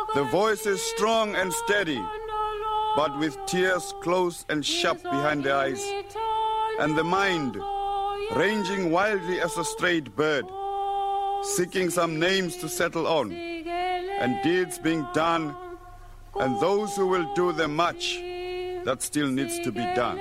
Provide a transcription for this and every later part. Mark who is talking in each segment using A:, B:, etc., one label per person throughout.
A: The voice is strong and steady, but with tears close and sharp behind the eyes, and the mind ranging wildly as a strayed bird, seeking some names to settle on, and deeds being done, and those who will do them much that still needs to be done.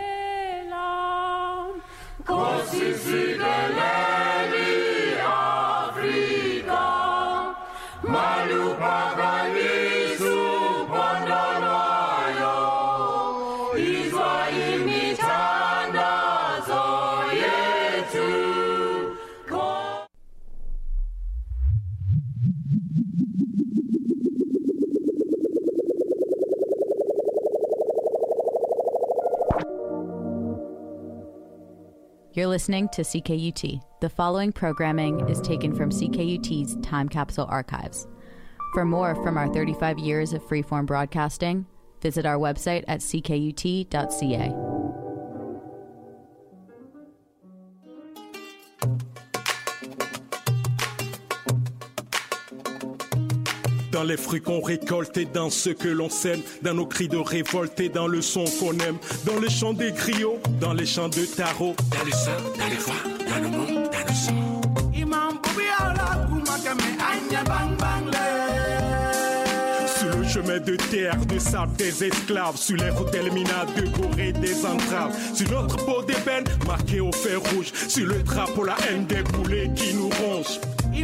B: You're listening to CKUT. The following programming is taken from CKUT's Time Capsule Archives. For more from our 35 years of freeform broadcasting, visit our website at ckut.ca.
C: Dans les fruits qu'on récolte et dans ce que l'on sème, dans nos cris de révolte et dans le son qu'on aime, dans les chants des griots, dans les chants de tarot,
D: dans le sang, dans les voix, dans le monde, dans le sang.
C: Sur le chemin de terre, de sable des esclaves, sur les routes d'Elmina, de Gorée, des entraves, sur notre peau d'ébène, marquée au fer rouge, sur le drapeau, la haine des boulets qui nous rongent.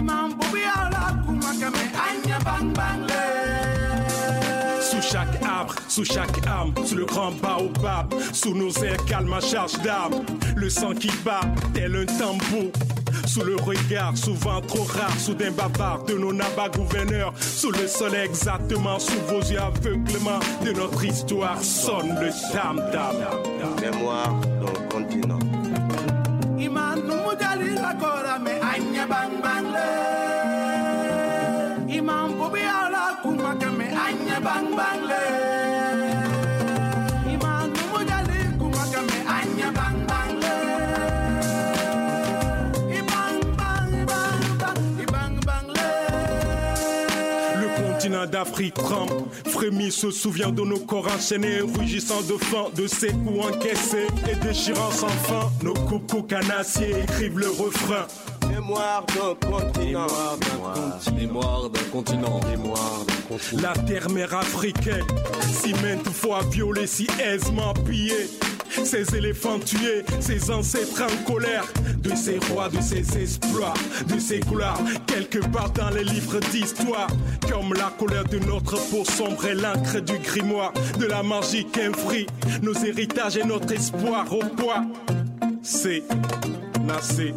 C: Sous chaque arbre, sous chaque âme, sous le grand baobab, sous nos airs calmes à charge d'âme, le sang qui bat tel un tambour. Sous le regard, souvent trop rare, soudain bavard de nos nabas gouverneurs, sous le soleil exactement, sous vos yeux aveuglement, de notre histoire sonne le tam-tam.
E: Mémoire d'un continent.
C: D'Afrique tremble, frémit, se souvient de nos corps enchaînés, rugissant de faim, de ces coups encaissés et déchirant sans fin. Nos coucous canassiers écrivent le refrain.
E: Mémoire d'un continent.
D: Mémoire d'un continent. Mémoire d'un continent.
C: La terre-mère africaine, si maintes fois violée, si aisement pillée. Ces éléphants tués, ces ancêtres en colère, de ces rois, de ces exploits, de ces gloires, quelque part dans les livres d'histoire, comme la colère de notre peau sombre et l'encre du grimoire, de la magie qu'infrie nos héritages et notre espoir au poids. C'est Nassé.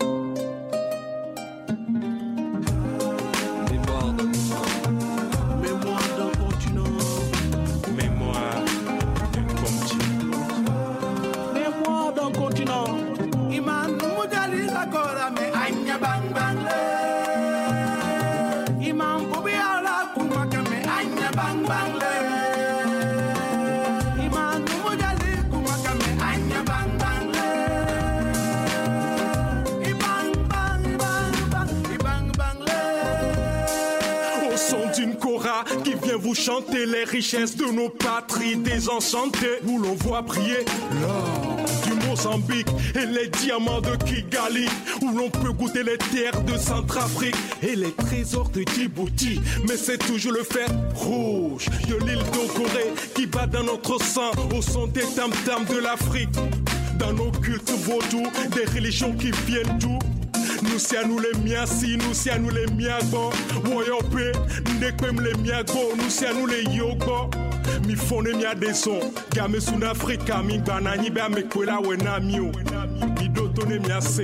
C: Qui vient vous chanter les richesses de nos patries désenchantées, où l'on voit briller l'or du Mozambique et les diamants de Kigali, où l'on peut goûter les terres de Centrafrique et les trésors de Djibouti. Mais c'est toujours le fer rouge de l'île de Gorée qui bat dans notre sang au son des tam-tams de l'Afrique. Dans nos cultes vaudous, des religions qui viennent d'où? Nous c'est à nous les miasi, nous c'est à nous les miago. Woyope, nekwem les miago, nous c'est à nous les yogo. Mi fone mi adeson, game sun Africa, mi banani be amekwela wena miu. Mi dotone mi ase.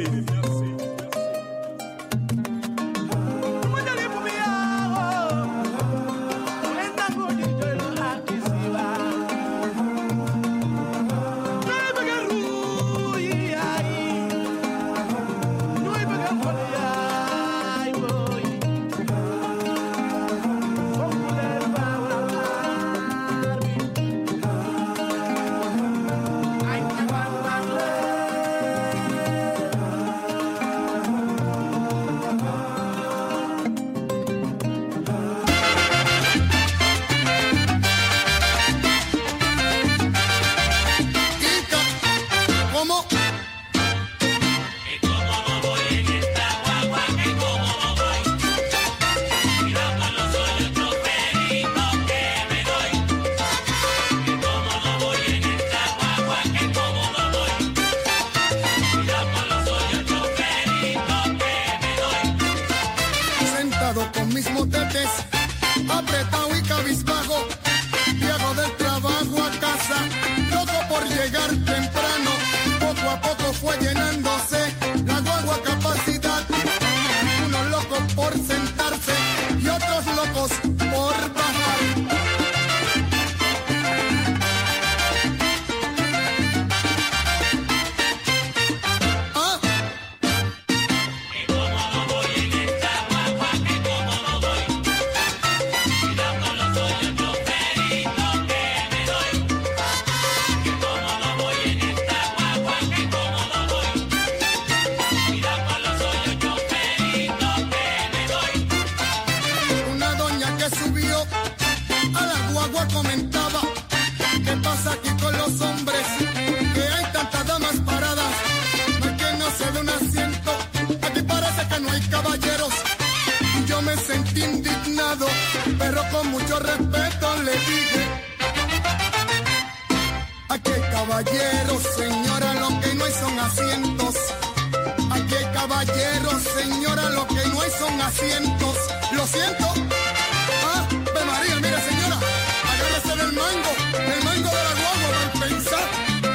F: yo a la guagua comentaba, ¿qué pasa aquí con los hombres? Que hay tantas damas paradas, no hay quien no se dé un asiento, aquí parece que no hay caballeros. Y yo me sentí indignado, pero con mucho respeto le dije, aquí hay caballeros, señora, lo que no hay son asientos. Aquí hay caballeros, señora, lo que no hay son asientos. Lo siento. Ah, ve María, mire señora, agárrese del mango de la guagua, al pensar.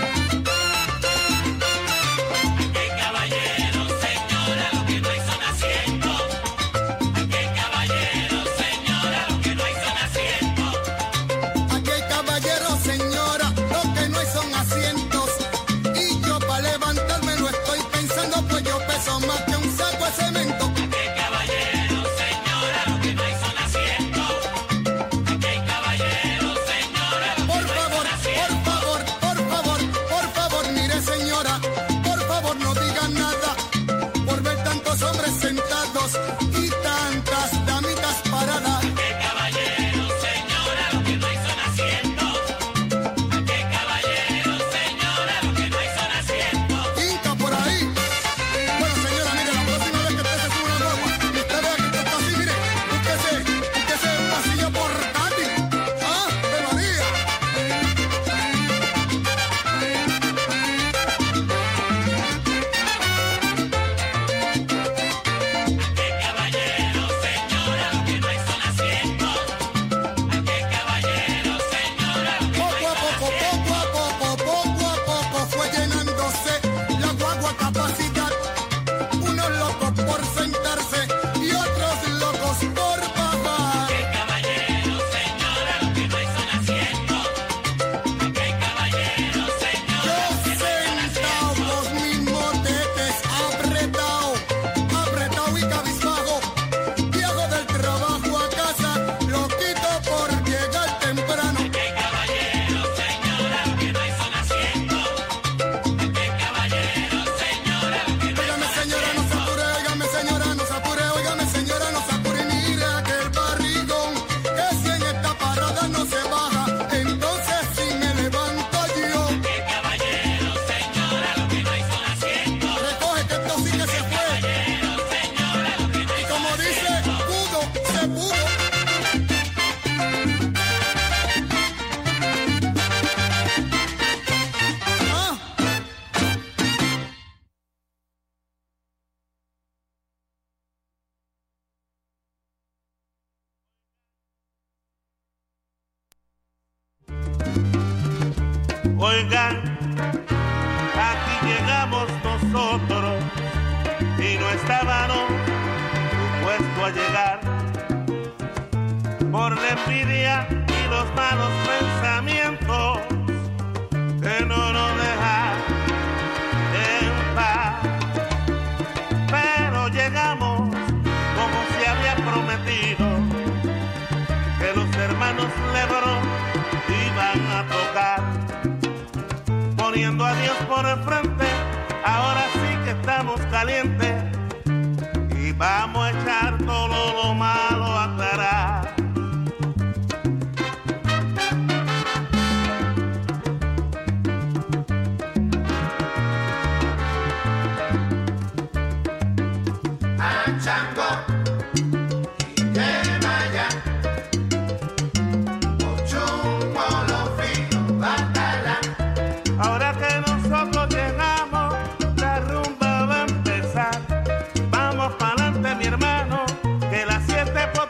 G: Aquí hay caballeros, señora, lo que no hay son asientos. Aquí hay caballeros, señora, lo que no hay son asientos.
F: Aquí hay caballeros, señora, lo que no hay son asientos. Y yo para levantarme lo estoy pensando, pues yo peso más que un saco de cemento.
G: Aquí hay caballeros, señora, lo que no hay son asientos. Aquí hay caballeros, señora, lo que
F: Por
G: no hay
F: favor,
G: son asientos.
F: por favor, mire señora, por favor no diga nada, por ver tantos hombres sentados y tantas damitas paradas.
G: Aquí hay caballeros, señora, lo que no hay son asientos. Aquí hay caballeros, señora, lo que no hay son asientos.
F: Inca por ahí. Bueno señora, mire, la próxima vez que usted se sube una guagua y usted vea que esto está así, mire, búsquese una silla portátil. Ah, de María.
G: Aquí hay caballeros, señora, lo que no hay son asientos. Aquí hay caballeros, señora, lo que no hay son asientos.
F: Poco a poco fue llenándose la guagua capacidad. Unos locos por sentarse y otros locos por bajar.
G: Aquí hay caballeros, señora, lo que no hay son asientos. Aquí hay caballeros, señora,
F: Yo
G: lo que no hay son
F: sentado
G: asientos.
F: los mismos tetes apretado y cabizbajo. Viajo del trabajo a casa, lo quito por llegar temprano.
G: Aquí hay caballeros, señora, lo que no hay son asientos. Aquí hay caballeros, señora, lo que no hay
F: Óigame
G: son
F: señora, no se apure, óigame señora, no se apure, óigame señora, no se apure, mire aquel barrigón, que si en esta parada no se baja, entonces si me levanto yo.
G: Aquí hay caballeros, señora, lo que no hay son asientos.
F: Recoge que esto sí que se fue.
G: Caballeros, señora, lo que no hay
F: Y
G: son
F: como dice,
G: asientos.
F: pudo, se pudo. Ah.
H: Oigan, aquí llegamos nosotros y no estábamos supuestos a llegar por la envidia y los malos pensamientos que no nos dejan en paz. Pero llegamos como se había prometido, que los hermanos Lebron iban a tocar, poniendo a Dios por el frente. Ahora sí que estamos calientes y vamos a echar todo lo malo a aclarar. Ahora que nosotros llegamos, la rumba va a empezar. Vamos pa'lante, mi hermano, que las 7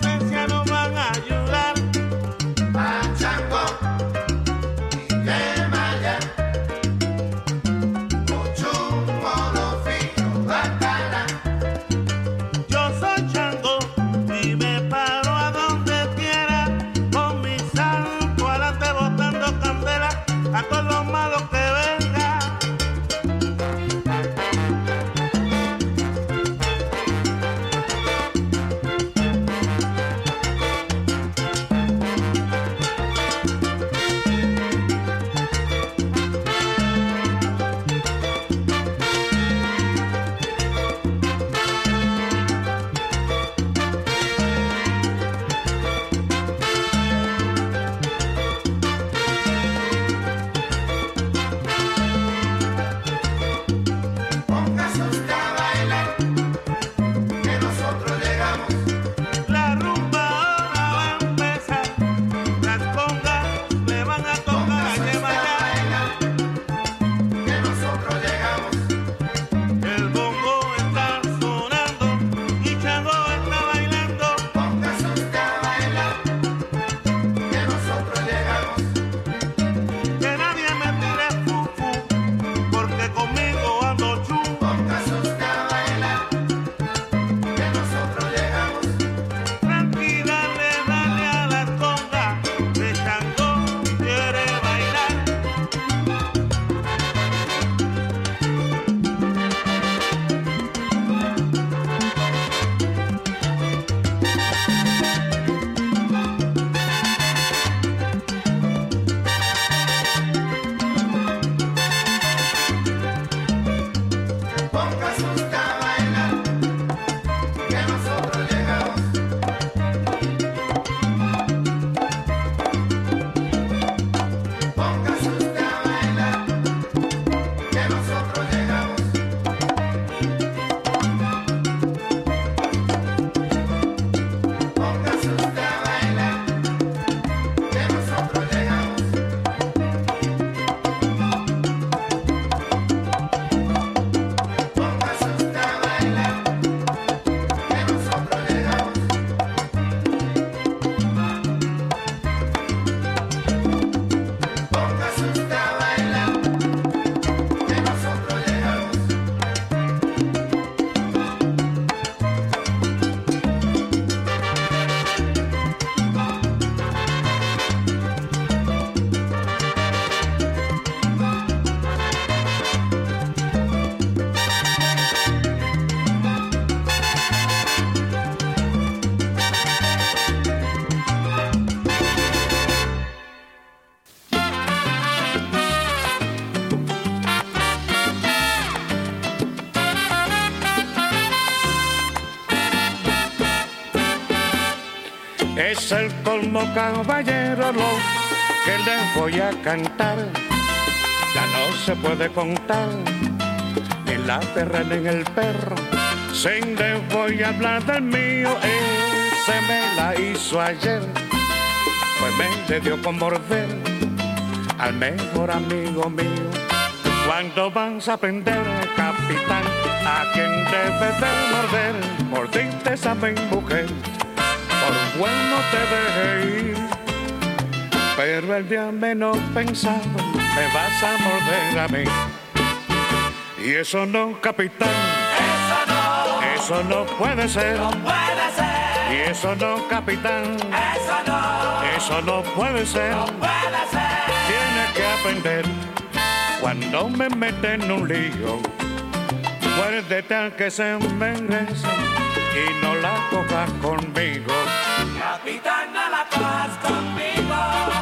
I: Es el colmo, caballero, lo que les voy a cantar. Ya no se puede contar ni la perra ni el perro. Si les voy a hablar del mío, ese me la hizo ayer. Pues me le dio con morder al mejor amigo mío. ¿Cuándo vas a aprender, capitán, a quien debes de morder? Mordiste a mi mujer, por bueno te dejé ir. Pero el día menos pensado me vas a morder a mí. Y eso no, capitán, eso no puede ser.
G: No puede ser.
I: Y eso no, capitán, eso no puede ser.
G: No puede ser.
I: Tienes que aprender cuando me meten en un lío. Muérdete al que se merece y no la cojas conmigo.
G: Capitán, no la cojas conmigo.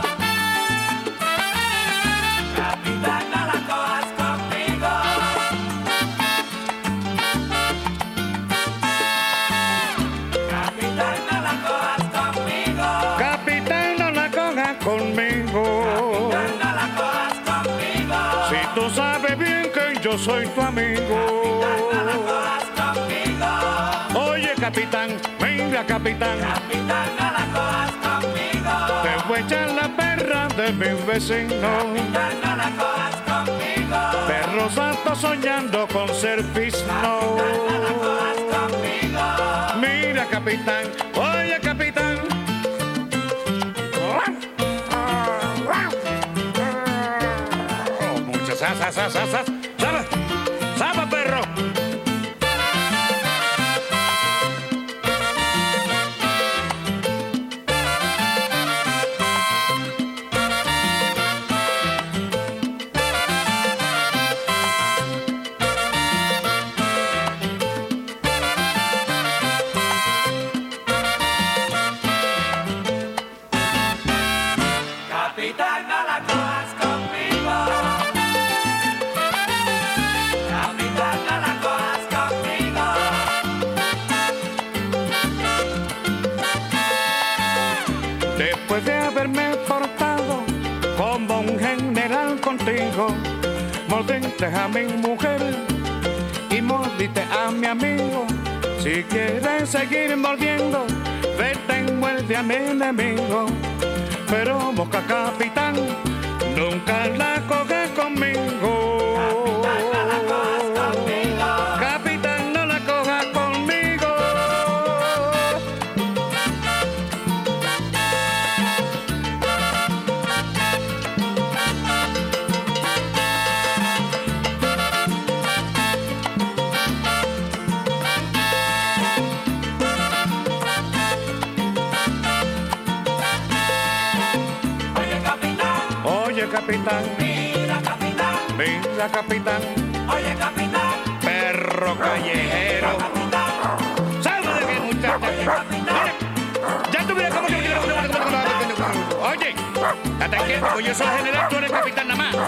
G: Capitán, no la cojas conmigo. Capitán, no la cojas conmigo.
I: Capitán, no la cojas conmigo.
G: Capitán, no la cojas conmigo.
I: Si tú sabes bien que yo soy tu amigo.
G: Capitán, no la cojas conmigo.
I: Oye, capitán, venga, capitán.
G: Capitán, no la cojas conmigo.
I: Te voy a echar la perra de mi vecino.
G: Capitán, no la cojas conmigo.
I: Perro santo soñando con ser fisno.
G: No la cojas conmigo.
I: Mira, capitán, oye, capitán. Oh, muchas ¡Saba, perro!
G: Capitán, no la cojas conmigo. Capitán, no la cojas conmigo.
I: Después de haberme portado como un general contigo, mordiste a mi mujer y mordiste a mi amigo. Si quieres seguir mordiendo, vete y muerde a mi enemigo. Pero boca, capitán, nunca la coges conmigo. Capitán, no la cojas conmigo. Capitán,
G: mira capitán,
I: mira capitán,
G: oye capitán,
I: perro callejero, salve de mi muchacha, mira, ya tuviera como oye, hasta quieto, pues yo soy el general, tú eres capitán nada más.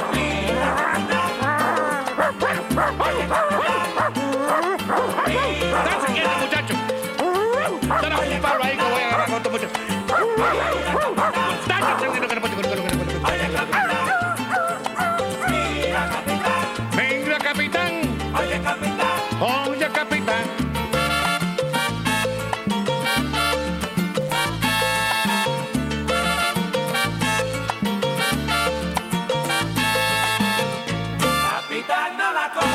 I: Dale quieto, muchacho, dale un palo ahí que voy a agarrar con tu muchacho. Dale, que no puedo. Mira, capitán.
G: Oye, capitán.
I: Oye, capitán.
G: Capitán, no la cojas.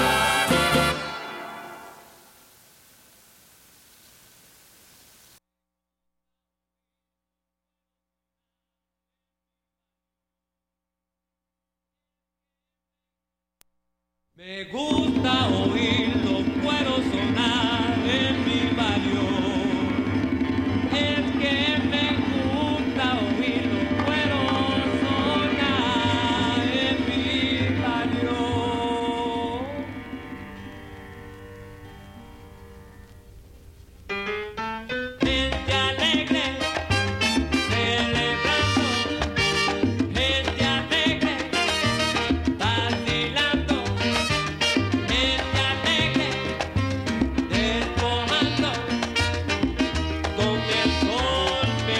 J: Me gusta oírlo, puedo sonar en mi barrio. Es que me gusta oírlo, puedo sonar en mi barrio. Gente alegre, celebrando. Gente alegre, vacilando. Gente alegre, despojando, donde el sol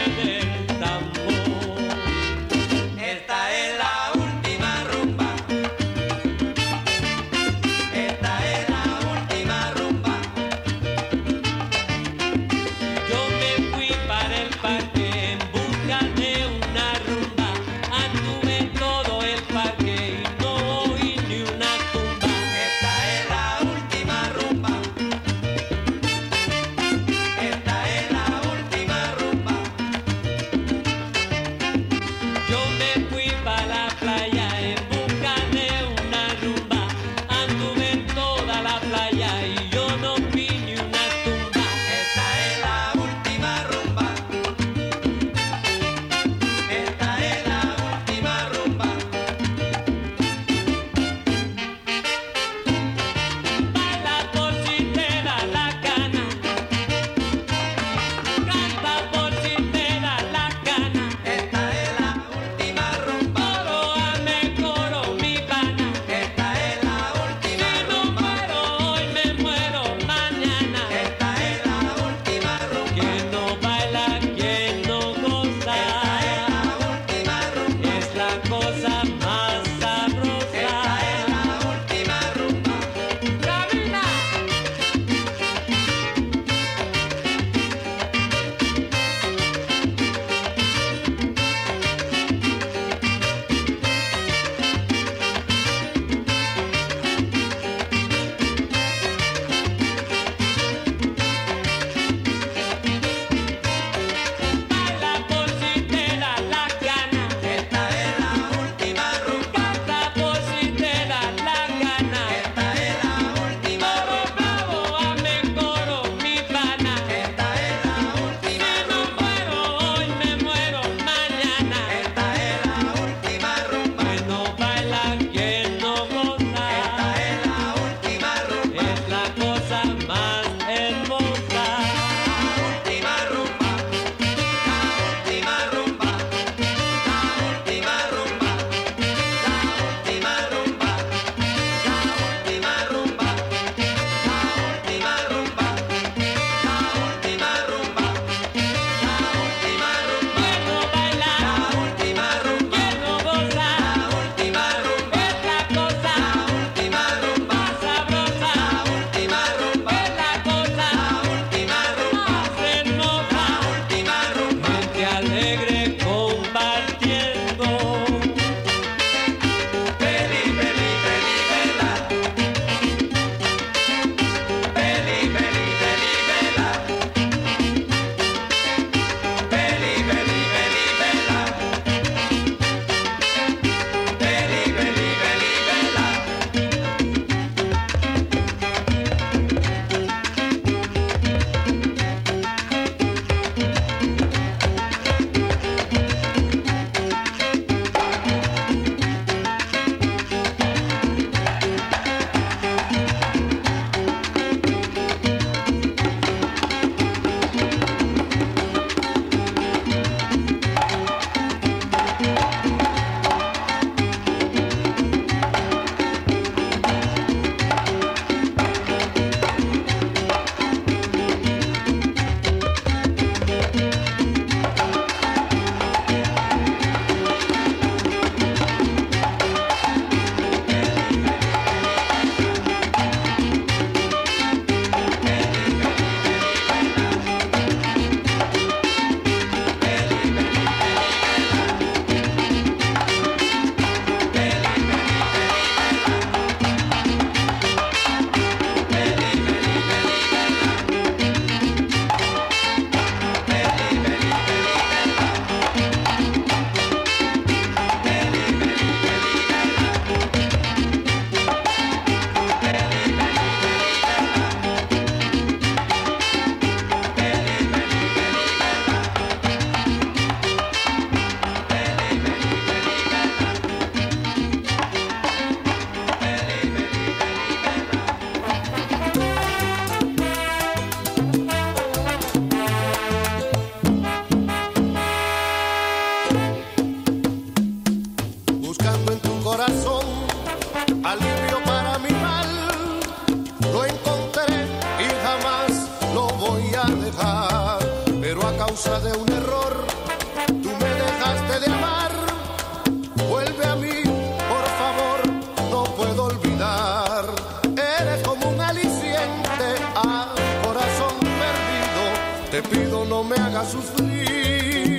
K: causa de un error, tú me dejaste de amar. Vuelve a mí, por favor, no puedo olvidar. Eres como un aliciente al corazón perdido. Te pido no me hagas sufrir,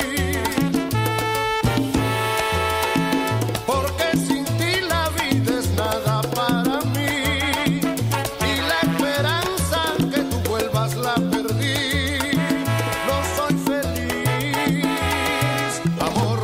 K: porque sin ti la vida es nada para mí. Y la esperanza que tú vuelvas la perdí. No soy feliz, amor.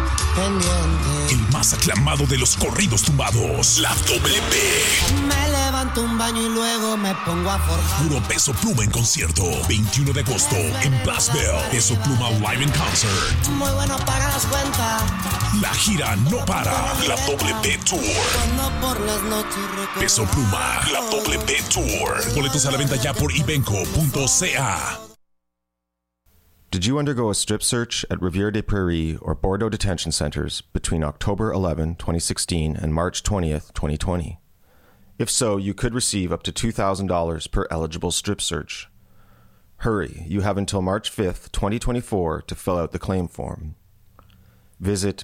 L: El más aclamado de los corridos tumbados, la WP.
M: Me levanto
L: levanto un baño y luego me pongo a forjar.
M: Puro Peso Pluma en concierto. 21 de agosto en Placerville. Peso Pluma Live in Concert.
L: Muy bueno para las cuentas.
M: La gira no para. La WP Tour.
L: Cuando por las noches recuerdo.
M: Peso Pluma, la WP Tour. Boletos a la venta ya por ibenco.ca.
N: Did you undergo a strip search at Rivière des Prairies or Bordeaux detention centers between October 11, 2016 and March 20th, 2020? If so, you could receive up to $2,000 per eligible strip search. Hurry, you have until March 5th, 2024 to fill out the claim form. Visit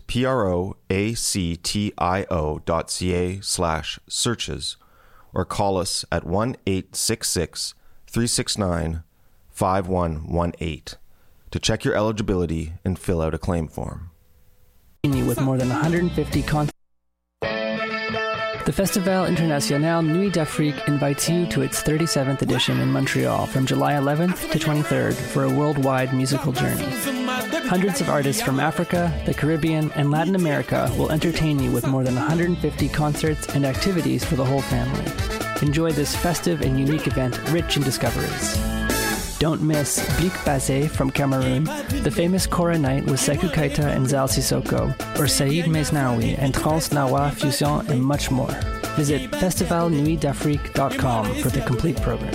N: proactio.ca/searches or call us at 1-866-369-5118 to check your eligibility and fill out a claim form.
O: With more than 150 concerts. The Festival International Nuit d'Afrique invites you to its 37th edition in Montreal from July 11th to 23rd for a worldwide musical journey. Hundreds of artists from Africa, the Caribbean, and Latin America will entertain you with more than 150 concerts and activities for the whole family. Enjoy this festive and unique event rich in discoveries. Don't miss Blik Baze from Cameroon, the famous Kora Night with Sekou Keita and Zal Sissoko, or Saïd Mesnaoui and Trans Nawa Fusion, and much more. Visit festivalnuitdafrique.com for the complete program.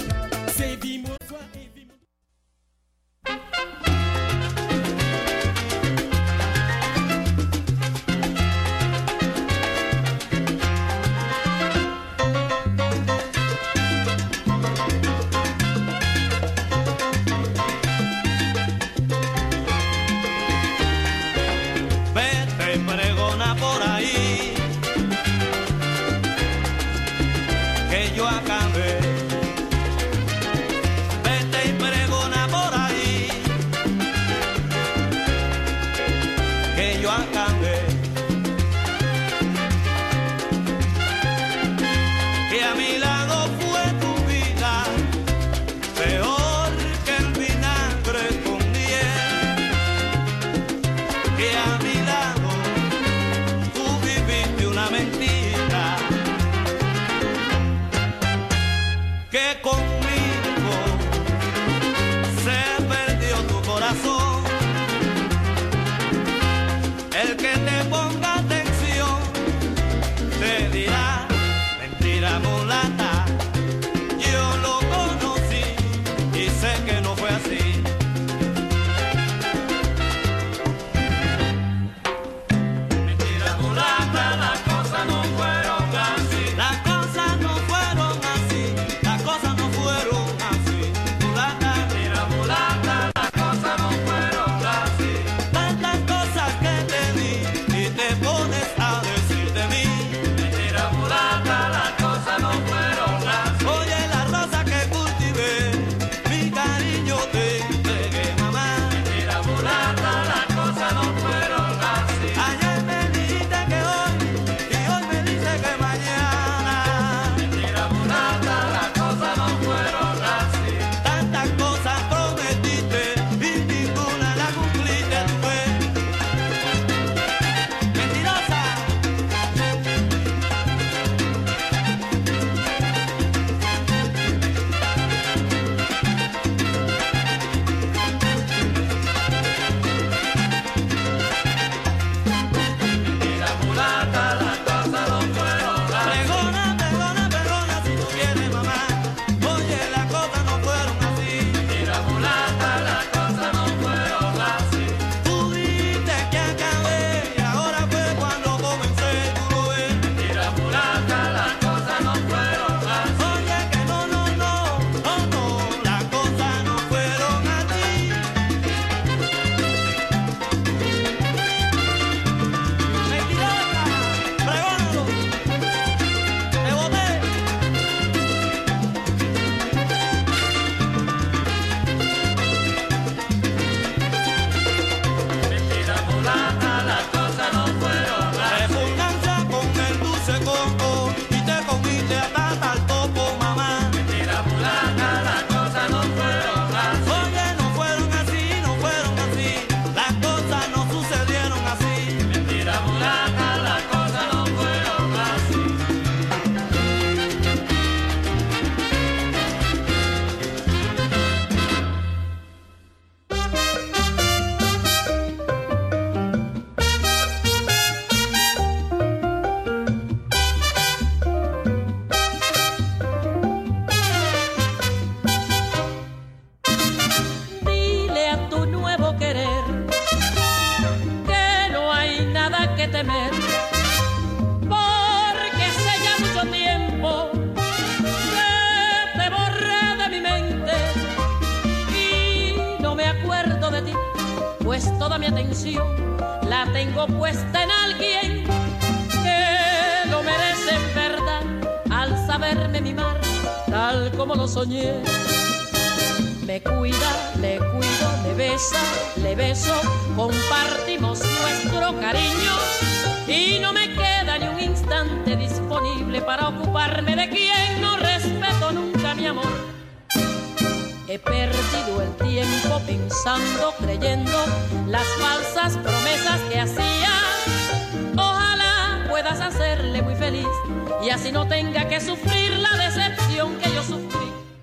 P: pues toda mi atención la tengo puesta en alguien que lo merece en verdad, al saberme mimar tal como lo soñé. Me cuida, le cuido, me besa, le beso, compartimos nuestro cariño y no me queda ni un instante disponible para ocuparme de quien no respeto nunca, mi amor. He perdido el tiempo pensando, creyendo las falsas promesas que hacía. Ojalá puedas hacerle muy feliz y así no tenga que sufrir la decepción que yo sufrí.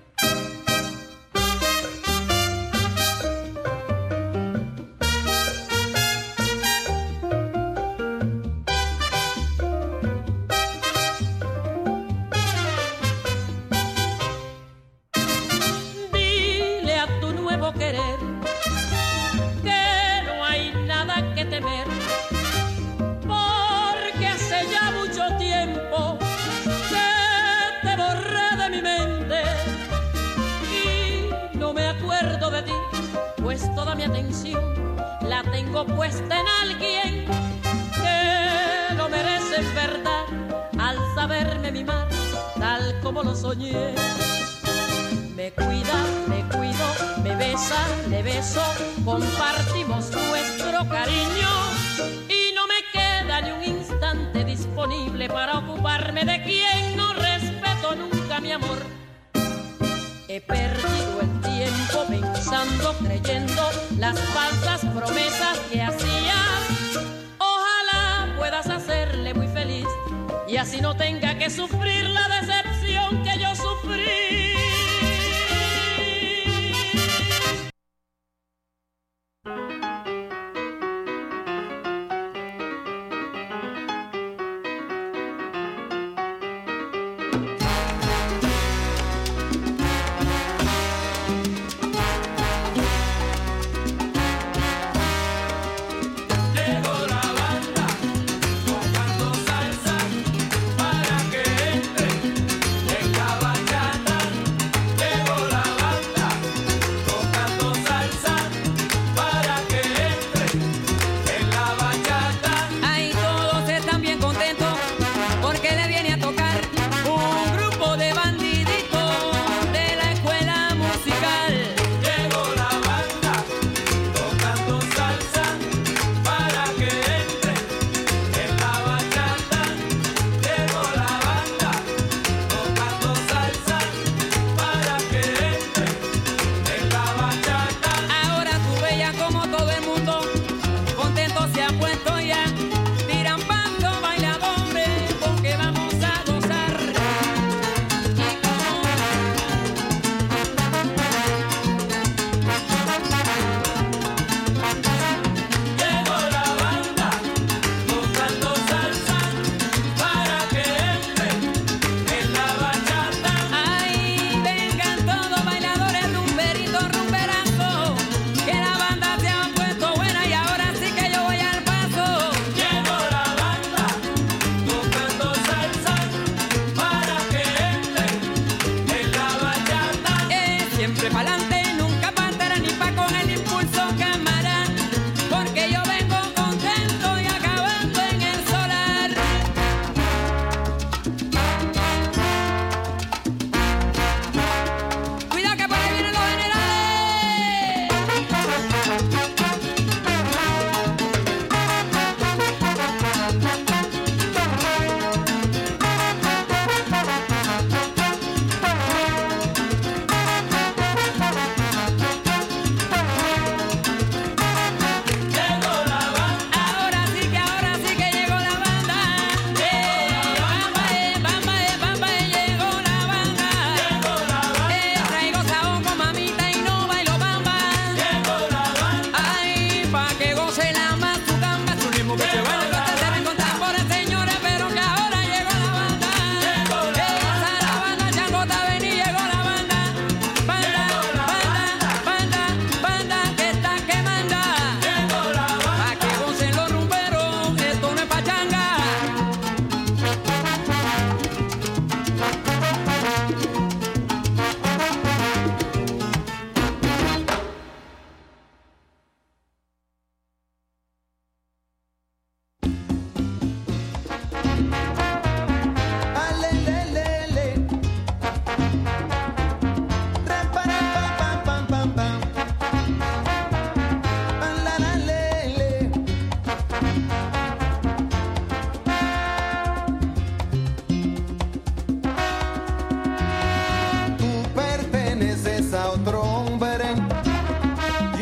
P: Toda mi atención la tengo puesta en alguien que lo merece en verdad, al saberme mimar tal como lo soñé. Me cuida, me cuido, me besa, le beso, compartimos nuestro cariño y no me queda ni un instante disponible para ocuparme de quien no respeto nunca, mi amor. He perdido el tiempo pensando, creyendo las falsas promesas que hacías. Ojalá puedas hacerle muy feliz y así no tenga que sufrir la decepción que yo sufrí.
J: Para que entre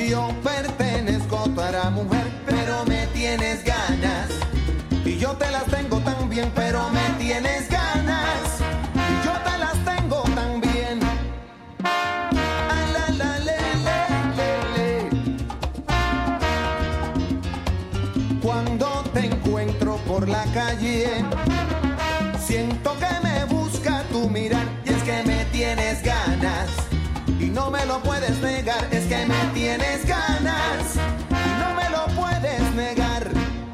K: Yo pertenezco a otra mujer, pero me tienes ganas. Y yo te las tengo tan bien, pero me tienes ganas. Y yo te las tengo tan bien. Ah, la, la, le, le, le. Cuando te encuentro por la calle, siento que me busca tu mirar. Y es que me tienes ganas. Y no me lo puedes negar, es que me tienes ganas. Y no me lo puedes negar.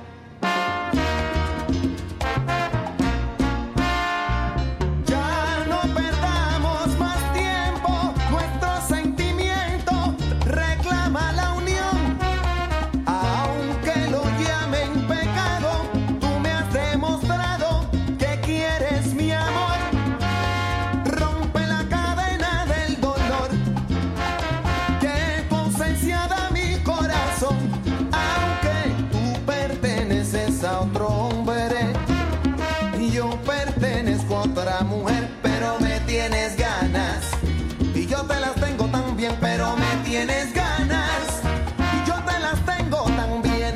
K: Ya no perdamos más tiempo, nuestro sentimiento reclama la unión. Aunque lo llamen pecado, tú me has demostrado que quieres mi amor. Rompe la cadena del dolor que tu ausencia da mi corazón. Aunque tú perteneces a otro hombre y yo pertenezco a otra mujer, pero me tienes ganas. Y yo te las tengo tan bien, pero me tienes ganas. Y yo te las tengo tan bien.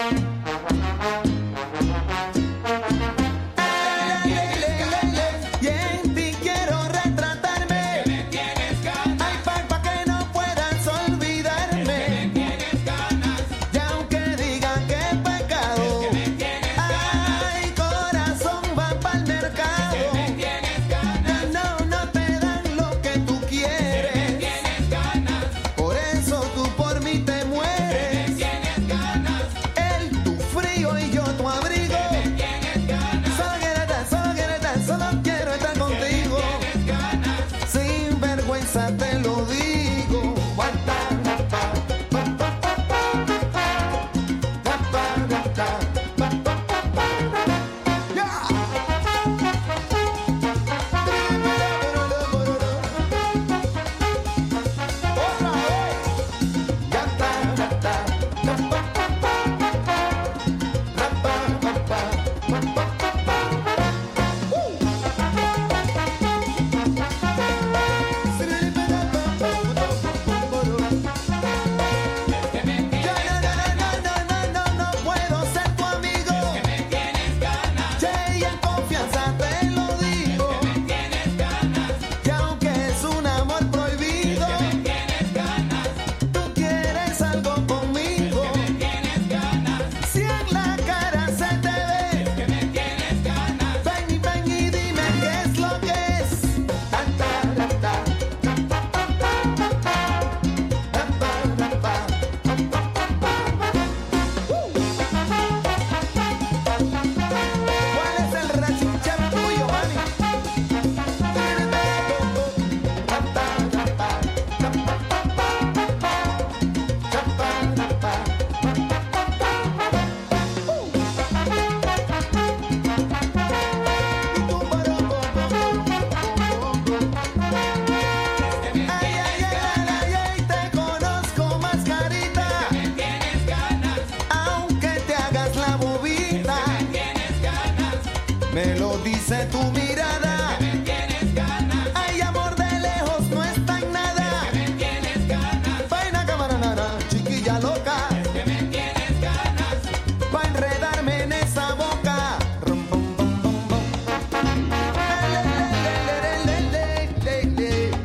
K: Y en ti quiero retratarme. Me tienes ganas. Ay, pa' que no puedas olvidarme. Me tienes ganas. Y aunque digan que es pecado, me tienes ganas. Ay, corazón, va pa'l mercado. Me tienes ganas. No, no te dan lo que tú quieres. Me tienes ganas. Por eso tú por mí te mueres. Me tienes ganas. Él tu frío y yo tu abrigo. Me tienes ganas. Solo quiero estar contigo. Me tienes ganas. Sin vergüenza te lo digo. No puedo ser tu amigo. Me tienes ganas. Y en confianza te lo digo. Me tienes ganas. Y aunque es un amor prohibido, me tienes ganas. Tú quieres algo conmigo. Me tienes ganas. Si en la cara se te ve que me tienes ganas. Ven y dime qué es lo que es. ¿Cuál es el rachinche tuyo, mami? Ay, te conozco, mascarita. Me tienes ganas. Aunque te hagas la bobita. Me tienes ganas. Me lo dice tu mirada. Me tienes ganas. Ay, amor de lejos no está en nada. Me tienes ganas. Vaina camarana, chiquilla loca. Que me tienes ganas. Pa' enredarme en esa boca. Rum, bum, bum, bum, bum. Le.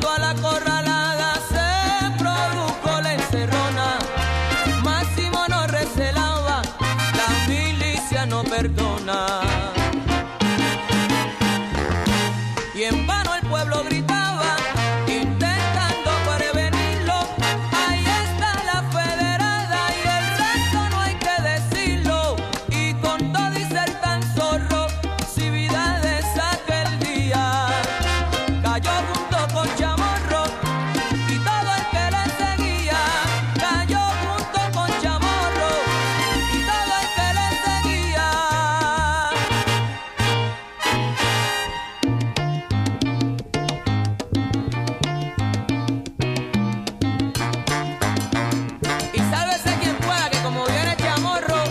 Q: Cuando a la corralada se produjo la encerrona, Máximo no recelaba, la milicia no perdona. Y en vano el pueblo gritaba, intentando prevenirlo. Ahí está la federada y el resto no hay que decirlo. Y con todo y ser tan zorro, civilidades aquel día cayó junto con Chamorro y todo el que le seguía. Cayó junto con Chamorro y todo el que le seguía. Y sálvese quien pueda, que como viene Chamorro,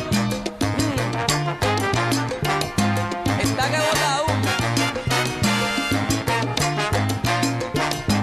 Q: está que bota humo.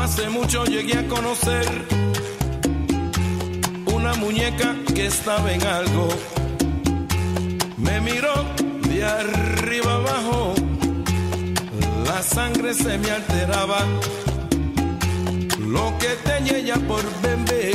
R: hace mucho llegué a conocer una muñeca que estaba en algo. Me miró de arriba abajo, la sangre se me alteraba. Lo que tenía ella por bebé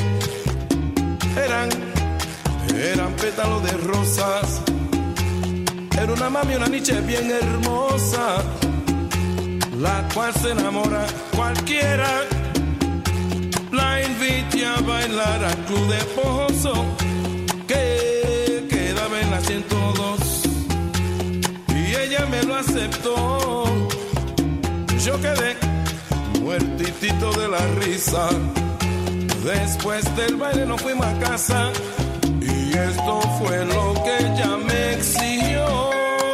R: eran pétalos de rosas. Era una mami, una niche bien hermosa, la cual se enamora cualquiera. La invité a bailar al club de Pozo, que quedaba en la 102, y ella me lo aceptó. Yo quedé muertitito de la risa. Después del baile nos fuimos a casa, y esto fue lo que ella me exigió.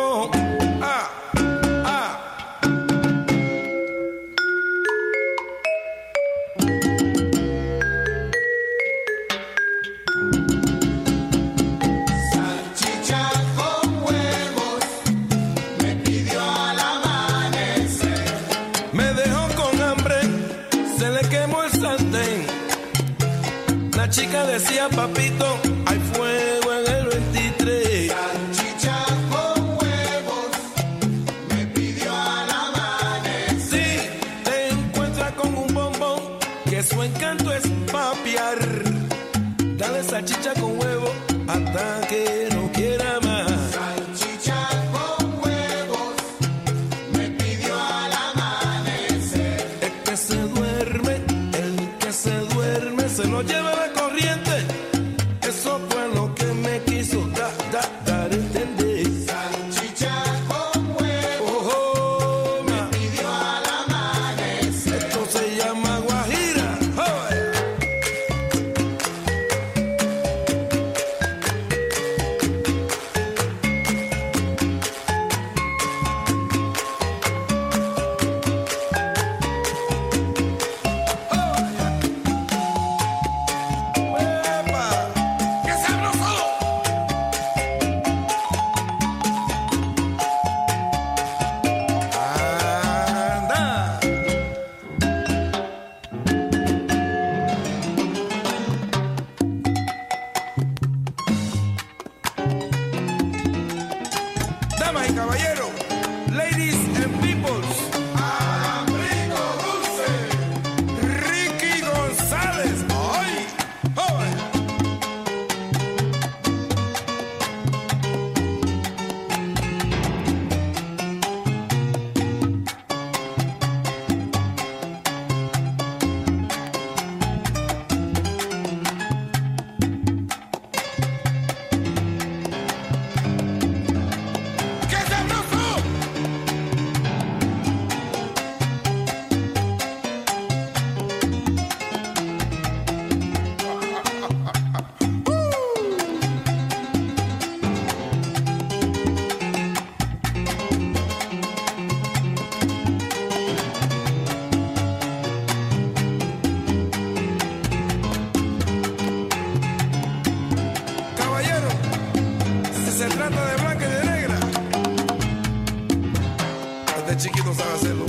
R: Decía papito, hay fuego en el 23.
K: Salchicha con huevos, me pidió al amanecer.
R: Sí, te encuentras con un bombón que su encanto es papiar. Dale salchicha con huevo hasta que no quiera más.
K: Salchicha con huevos, me pidió al amanecer.
R: El que se duerme se lo lleva la corriente. Eso fue lo que me quiso dar a entender.
K: Salchicha con huevos, me pidió al amanecer.
R: Esto se llama guajira. Damas y caballeros, ladies and peoples,
K: Alambrico Dulce,
R: Ricky González. ¡Ay! ¡Joven! ¡Qué sabroso! Caballero, si se trata de blanca y de negra, desde chiquito sabe hacerlo.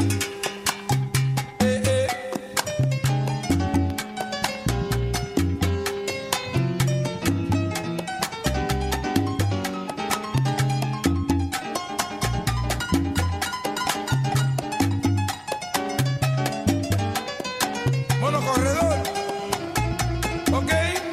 R: Mono corredor, ok.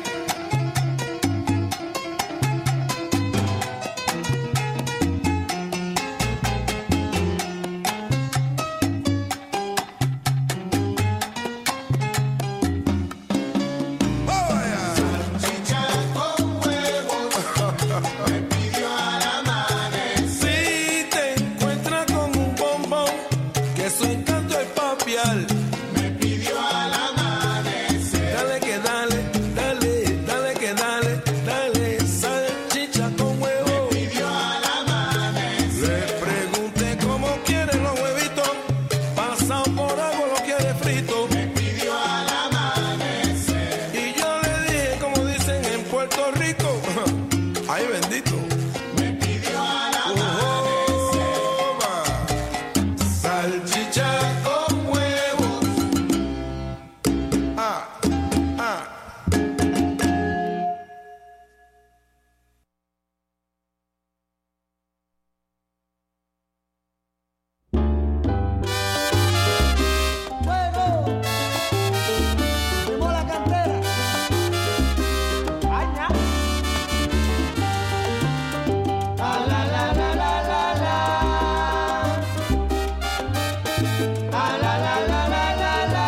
K: salchicha con huevos, me pidió al amanecer.
R: Si te encuentras con un bombón que su encanto es papiar,
K: Me pidió al amanecer.
R: dale que dale que dale, salchicha con huevo.
K: Pidió al amanecer.
R: Le pregunté cómo quiere los huevitos, pasado por agua lo quiere frito.
K: Me pidió al amanecer.
R: Y yo le dije, como dicen en Puerto Rico, ay bendito.
K: Me pidió al amanecer.
R: Salchicha con huevo,
G: Ah, la, la, la, la, la, la.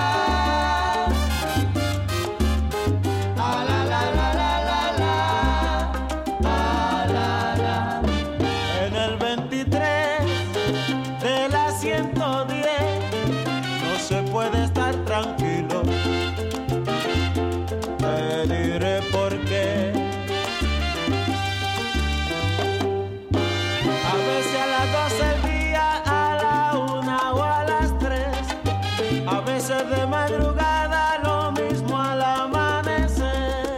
G: Ah, la, la, la, la, la, la. Ah, la, la.
H: En el 23 de la 110 no se puede estar tranquilo. Te diré por qué. A veces a las 12 del día, a la 1 o a las 3, a veces de madrugada, lo mismo al amanecer.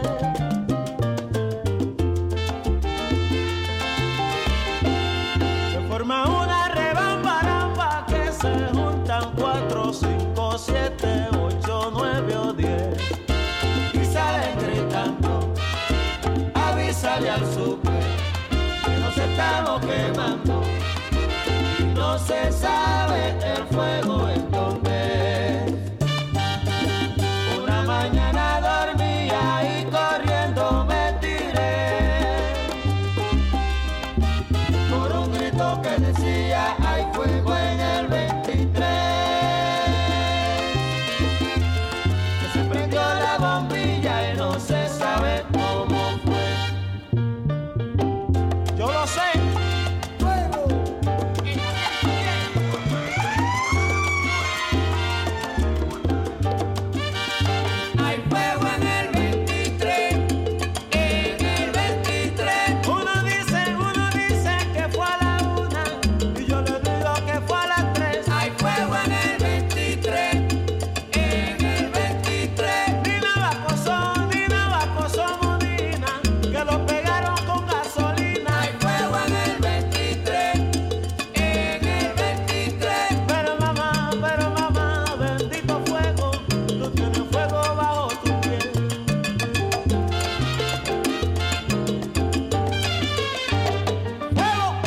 H: Se forma una rebambaramba que se juntan 4, 5, 7, 8, 9 o 10 y salen gritando, avísale al super que nos estamos quemando y no se sabe el fuego en dónde. Una mañana dormía y corriendo me tiré por un grito que decía hay fuego en el 23. Que se prendió la bombilla y no se sabe cómo fue. Yo lo sé. Hay fuego en el 23, en el 23. Uno dice que fue a la 1 y yo le digo que fue a las 3. Hay fuego en el 23, en el 23. Dina Bacoso, Modina, que lo pegaron con gasolina. Hay fuego en el 23, en el 23. Pero mamá, bendito fuego, tú tienes fuego bajo tu piel. ¡Fuego!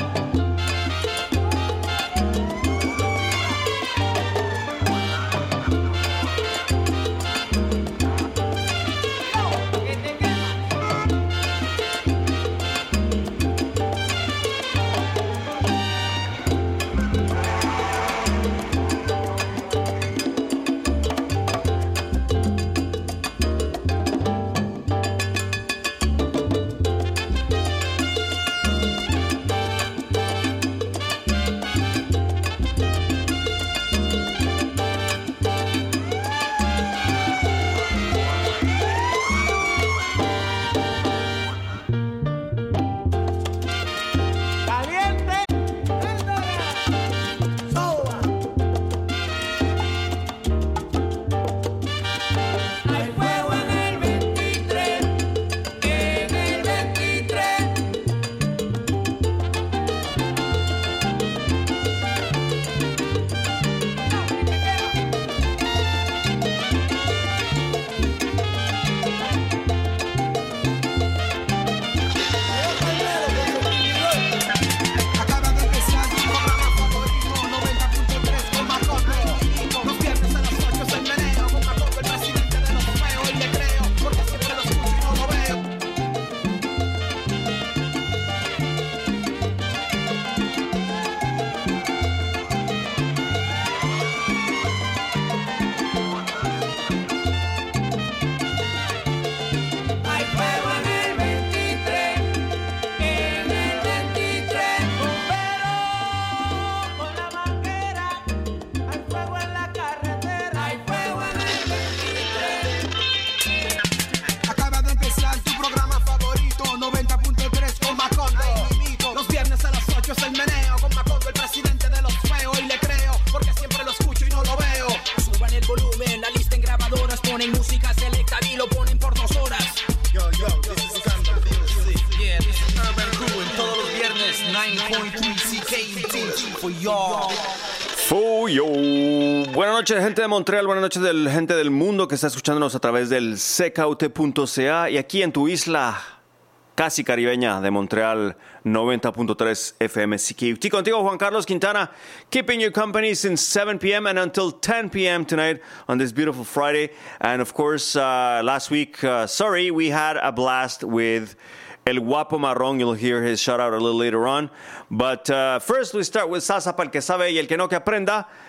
H: Caliente. Soba. Hay fuego en el 23, en el 23.
G: Acaba de empezar tu programa favorito, 90.3 con Macondo. Los viernes a las 8 es el meneo con Macondo, el presidente de los feos, y le creo, porque siempre lo escucho y no lo veo. Hay fuego en el 23, en el 23. Bombero con la manguera, hay fuego en la carretera. Hay fuego en el 23. Acaba de empezar tu programa favorito, 90.3 con Macondo. Los viernes a las 8 es el meneo con Macondo, el presidente de los feos, y le creo, porque siempre lo escucho y no lo veo. Suban el volumen, la lista en grabadoras, ponen música selecta y lo ponen por 2 horas. Yo, this is Urban Music. Yeah, this is Urban Crew, en todos los viernes, 9.3 CKUT for y'all.
S: Fuyo. Buenas noches, gente de Montreal. Buenas noches, gente del mundo que está escuchándonos a través del ckt.ca y aquí en tu isla casi caribeña de Montreal, 90.3 FM CKUT. Contigo, Juan Carlos Quintana, keeping you company since 7 p.m. and until 10 p.m. tonight on this beautiful Friday. And of course, last week, we had a blast with El Guapo Marrón. You'll hear his shout out a little later on. But first, we start with Salsa Pa'l que sabe y el que no que aprenda.